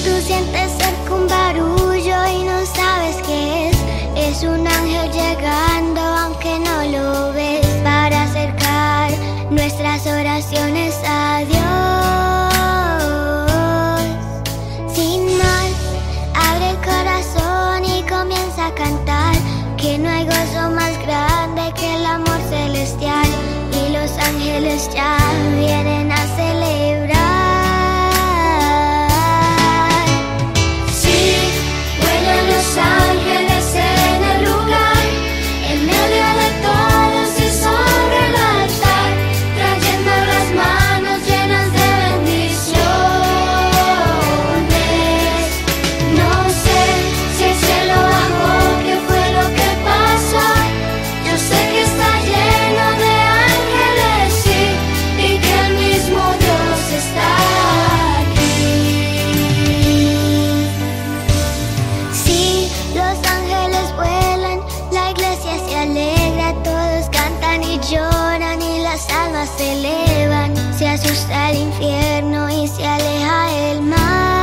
Tú sientes cerca un barullo y no sabes qué es. Es un ángel llegando aunque no lo ves, para acercar nuestras oraciones a Dios. Sin más, abre el corazón y comienza a cantar, que no hay gozo más grande que el amor celestial, y los ángeles ya vienen a celebrar. Sí, vuelan los ángeles en el lugar, en medio de todos y sobre el altar, trayendo las manos llenas de bendiciones. No sé si el cielo bajó, qué fue lo que pasó. Yo sé que está lleno de ángeles, sí, y que el mismo Dios está aquí. Sí, los ángeles vuelan, la iglesia se alegra, todos cantan y lloran y las almas se elevan. Se asusta el infierno y se aleja el mal.